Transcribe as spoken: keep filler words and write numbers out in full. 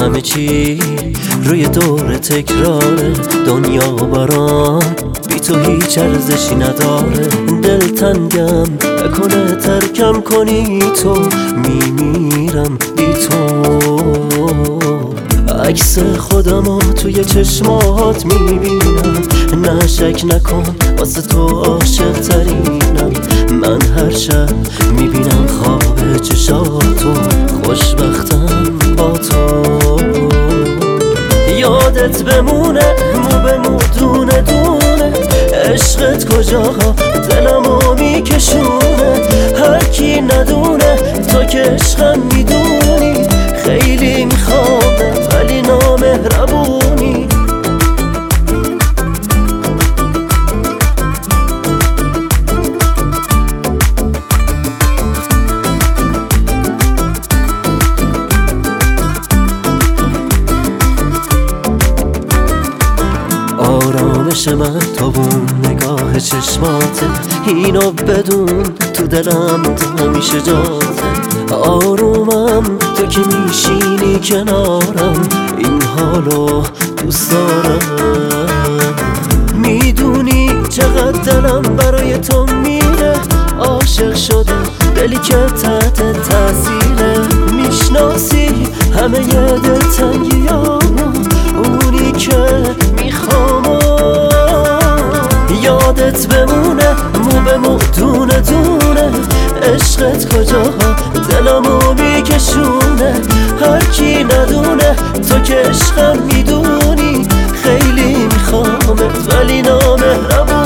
همه چی روی دور تکراره، دنیا برام بی تو هیچ ارزشی نداره. دل تنگم نکنه ترکم کنی تو، میمیرم بی تو. عکس خودمو توی چشمات میبینم، نه شک نکن واسه تو عاشق ترینم. من هر شب میبینم خواب چشاتو، خوشبختم با تو. یادت بمونه مو به مو دونه دونه، عشقت کجا دلمو میکشونه. هر کی ندونه تو که عشقم میدونی، خیلی میخوامه ولی نامهربونی. آرامش من تو بون نگاه چشماته، اینو بدون تو دلم همیشه جاته. آرومم تو که میشینی کنارم، این حالو دوست دارم. میدونی چقدر دلم برای تو میره، عاشق شدم دلی که تحت تاثیره. میشناسی همه ی دلتنگیامو، اونی که میخوام. یادت بمونه مو به مو دونه دونه، عشقت کجا دلمو میکشونه. هر کی ندونه تو که عشقم میدونی، خیلی میخوامت ولی نامهربونی.